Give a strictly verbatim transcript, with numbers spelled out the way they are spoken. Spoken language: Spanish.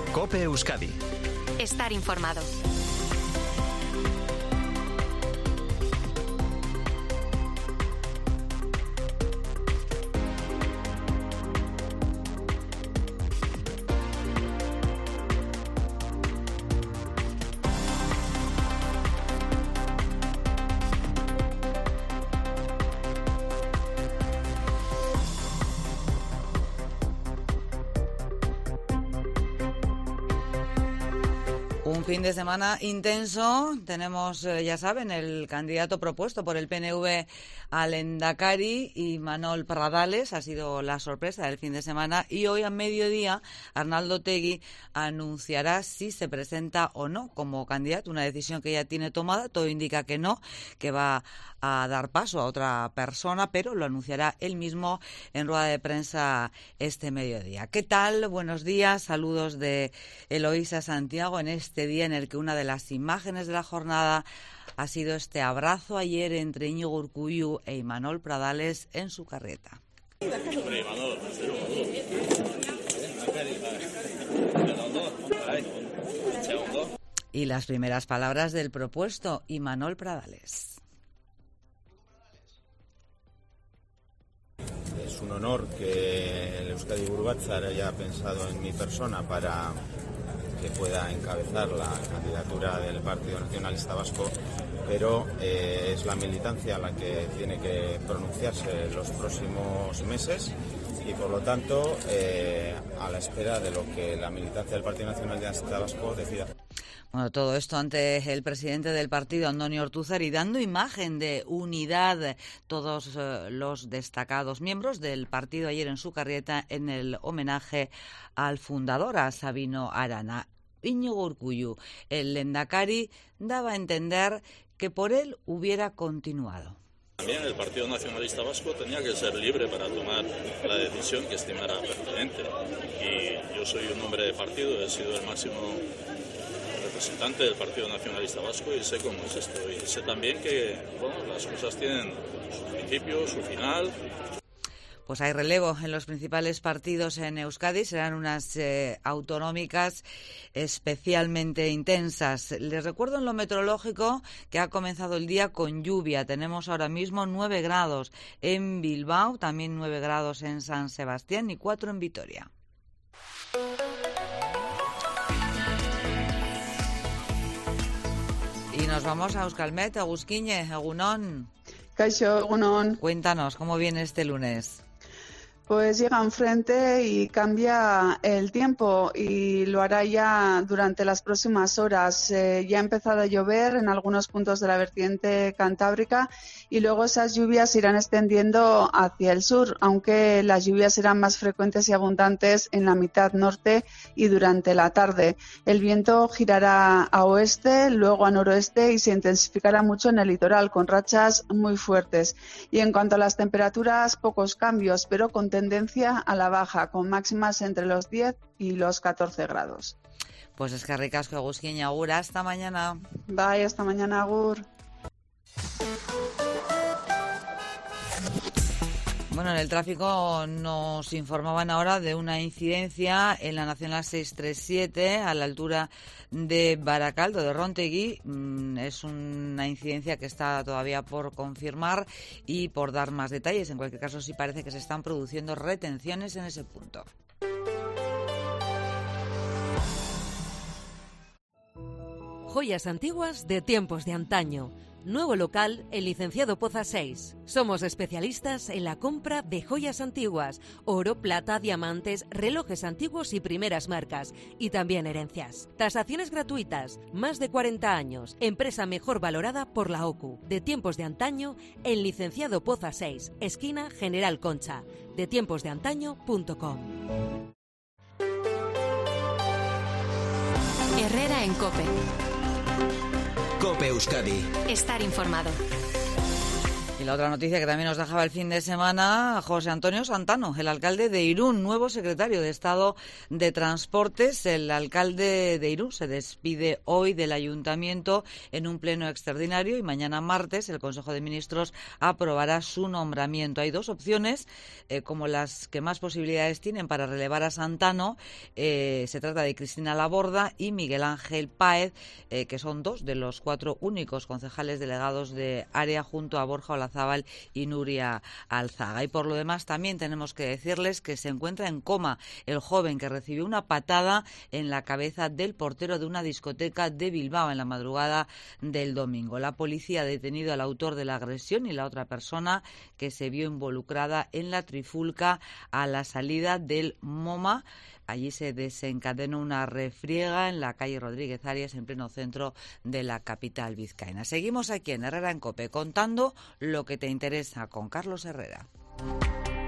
COPE Euskadi. Estar informado. Un fin de semana intenso. Tenemos, eh, ya saben, el candidato propuesto por el P N V al Lehendakari, Imanol Pradales, ha sido la sorpresa del fin de semana, y hoy a mediodía Arnaldo Otegi anunciará si se presenta o no como candidato, una decisión que ya tiene tomada. Todo indica que no, que va a dar paso a otra persona, pero lo anunciará él mismo en rueda de prensa este mediodía. ¿Qué tal? Buenos días, saludos de Eloísa Santiago en este día en el que una de las imágenes de la jornada ha sido este abrazo ayer entre Íñigo Urkullu e Imanol Pradales en su carreta. Y las primeras palabras del propuesto, Imanol Pradales. Es un honor que el Euskadi Buru Batzar haya pensado en mi persona para que pueda encabezar la candidatura del Partido Nacionalista Vasco, pero eh, es la militancia la que tiene que pronunciarse en los próximos meses y, por lo tanto, eh, a la espera de lo que la militancia del Partido Nacionalista Vasco decida. Bueno, todo esto ante el presidente del partido, Andoni Ortuzar, y dando imagen de unidad todos eh, los destacados miembros del partido ayer en su carreta en el homenaje al fundador, a Sabino Arana. Íñigo Urkullu, el Lehendakari, daba a entender que por él hubiera continuado. También el Partido Nacionalista Vasco tenía que ser libre para tomar la decisión que estimara pertinente. Y yo soy un hombre de partido, he sido el máximo representante del Partido Nacionalista Vasco y sé cómo es esto. Y sé también que bueno, las cosas tienen su principio, su final. Pues hay relevo en los principales partidos en Euskadi, serán unas eh, autonómicas especialmente intensas. Les recuerdo en lo meteorológico que ha comenzado el día con lluvia. Tenemos ahora mismo nueve grados en Bilbao, también nueve grados en San Sebastián y cuatro en Vitoria. Y nos vamos a Euskalmet, a Agusquiñe, Egunon. Kaixo, Egunon. Cuéntanos, ¿cómo viene este lunes? Pues llega un frente y cambia el tiempo y lo hará ya durante las próximas horas. Eh, ya ha empezado a llover en algunos puntos de la vertiente cantábrica y luego esas lluvias irán extendiendo hacia el sur, aunque las lluvias serán más frecuentes y abundantes en la mitad norte y durante la tarde. El viento girará a oeste, luego a noroeste y se intensificará mucho en el litoral con rachas muy fuertes. Y en cuanto a las temperaturas, pocos cambios, pero con tendencia a la baja, con máximas entre los diez y los catorce grados. Pues es que ricasco, Agusquiña, agur, hasta mañana. Bye, hasta mañana, agur. Bueno, en el tráfico nos informaban ahora de una incidencia en la Nacional seiscientos treinta y siete a la altura de Baracaldo, de Rontegui. Es una incidencia que está todavía por confirmar y por dar más detalles. En cualquier caso, sí parece que se están produciendo retenciones en ese punto. Joyas antiguas de tiempos de antaño. Nuevo local, el Licenciado Poza seis. Somos especialistas en la compra de joyas antiguas, oro, plata, diamantes, relojes antiguos y primeras marcas, y también herencias. Tasaciones gratuitas, más de cuarenta años, empresa mejor valorada por la O C U. De tiempos de antaño, en Licenciado Poza seis, esquina General Concha, de tiempos de antaño punto com. Herrera en COPE. COPE Euskadi. Estar informado. Y la otra noticia que también nos dejaba el fin de semana, José Antonio Santano, el alcalde de Irún, nuevo secretario de Estado de Transportes. El alcalde de Irún se despide hoy del ayuntamiento en un pleno extraordinario y mañana martes el Consejo de Ministros aprobará su nombramiento. Hay dos opciones, eh, como las que más posibilidades tienen para relevar a Santano. Eh, se trata de Cristina Laborda y Miguel Ángel Páez, eh, que son dos de los cuatro únicos concejales delegados de área junto a Borja Olazábal Zabal y Nuria Alzaga. Y por lo demás también tenemos que decirles que se encuentra en coma el joven que recibió una patada en la cabeza del portero de una discoteca de Bilbao en la madrugada del domingo. La policía ha detenido al autor de la agresión y la otra persona que se vio involucrada en la trifulca a la salida del MoMA. Allí se desencadenó una refriega en la calle Rodríguez Arias, en pleno centro de la capital vizcaína. Seguimos aquí en Herrera en COPE, contando lo que te interesa con Carlos Herrera.